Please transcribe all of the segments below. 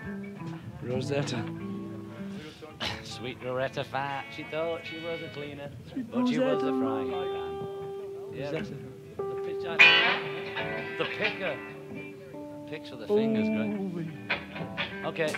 Rosetta. Sweet Loretta fat. She thought she was a cleaner, but she was a frying pan. Yeah, Rosetta. the pitch. The picker. Picks with the fingers, great. Okay.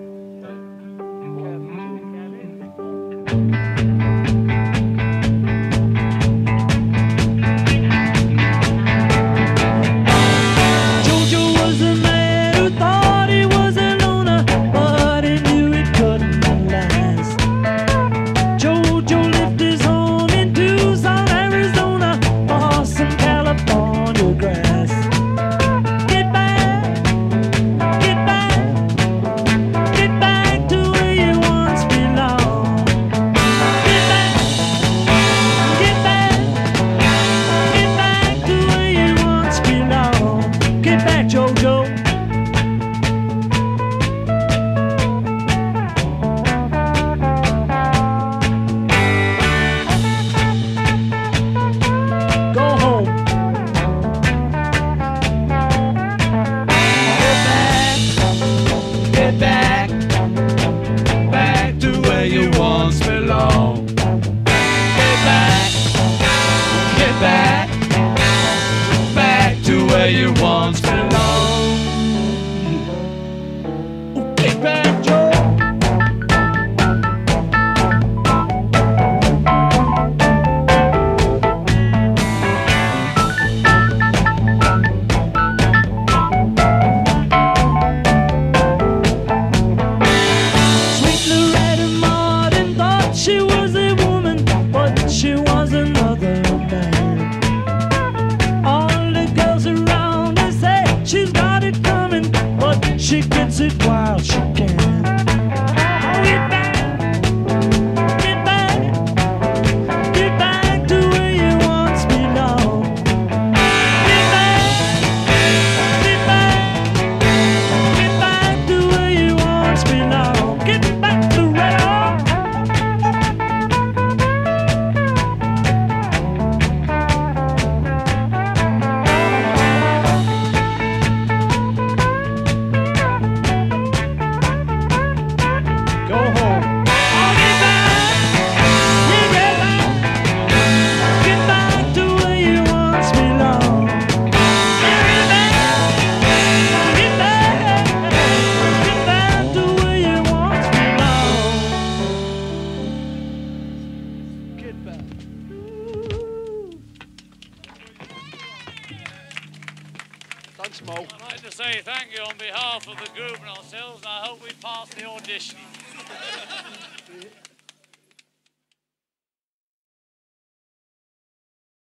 Thanks, Mo. I'd like to say thank you on behalf of the group and ourselves, and I hope we pass the audition.